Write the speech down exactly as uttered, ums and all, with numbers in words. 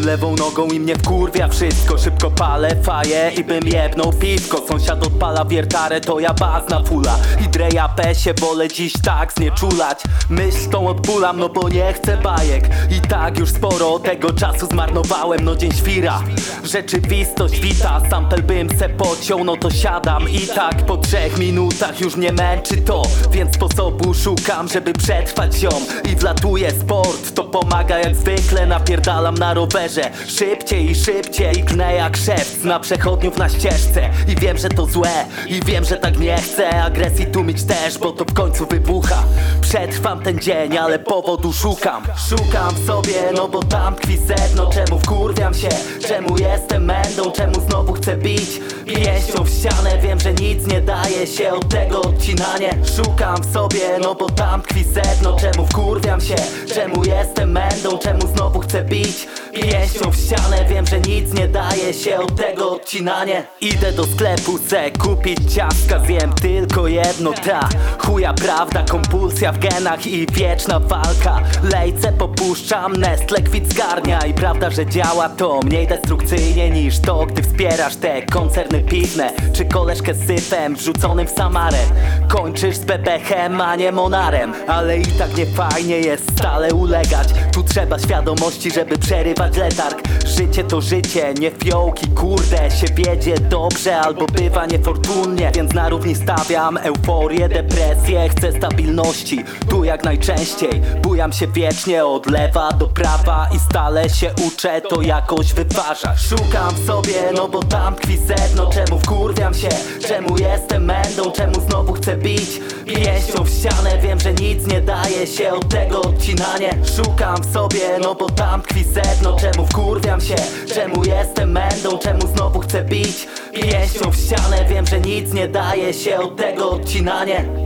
lewą nogą i mnie wkurwia wszystko. Szybko palę faję i bym jebnął piwko. Sąsiad odpala wiertarę, to ja baz na fula. I dreja pesie wolę dziś tak znieczulać. Myśl tą odpulam, no bo nie chcę bajek. I tak już sporo tego czasu zmarnowałem. No dzień świra, rzeczywistość wita. Sample bym se pociął, no to siadam. I tak po trzech minutach już mnie męczy to. Więc sposobu szukam, żeby przetrwać ziom. I wlatuje sport, to pomaga jak zwykle. Napierdalam na rowerze szybciej i szybciej. I klnę jak szewc na przechodniów na ścieżce. I wiem, że to złe, i wiem, że tak nie chcę agresji tłumić też, bo to w końcu wybucha. Przetrwam ten dzień, ale powodu szukam. Szukam w sobie, no bo tam tkwi sedno. Czemu wkurwiam się, czemu jestem mędą, czemu znowu chcę bić pięścią w ścianę. Wiem, że nic nie daje się od tego odcinanie. Szukam w sobie, no bo tam tkwi sedno. Czemu wkurwiam się, czemu jestem mędą, czemu znowu chcę bić pięścią w ścianę. Wiem, że nic nie daje się od tego odcinanie. Idę do sklepu se kupić ciastka. Zjem tylko jedno, ta chuja prawda. Kompulsja w genach i wieczna walka. Lejce popuszczam, Nestle kwit zgarnia. I prawda, że działa to mniej destrukcyjnie niż to, gdy wspierasz te koncerny piwne. Czy koleżkę z syfem wrzuconym w samarę. Kończysz z bebechem, a nie monarem. Ale i tak nie fajnie jest stale ulegać. Tu trzeba świadomości, żeby przerywać letarg. Życie to życie, nie fiołki, kurde. Się wiedzie dobrze albo bywa niefortunnie. Więc na równi stawiam euforię, depresję. Chcę stabilności, tu jak najczęściej. Bujam się wiecznie od lewa do prawa. I stale się uczę to jakoś wyważać. Szukam w sobie, no bo tam tkwi sedno. Czemu wkurwiam się, czemu jestem mędą, czemu znowu chcę bić pięścią w ścianę. Wiem, że nic nie daje się od tego odcinanie. Szukam w sobie, no bo tam tkwi sedno. Czemu wkurwiam się, czemu jestem mędą, czemu znowu chcę bić pięścią w ścianę. Wiem, że nic nie daje się od tego odcinanie.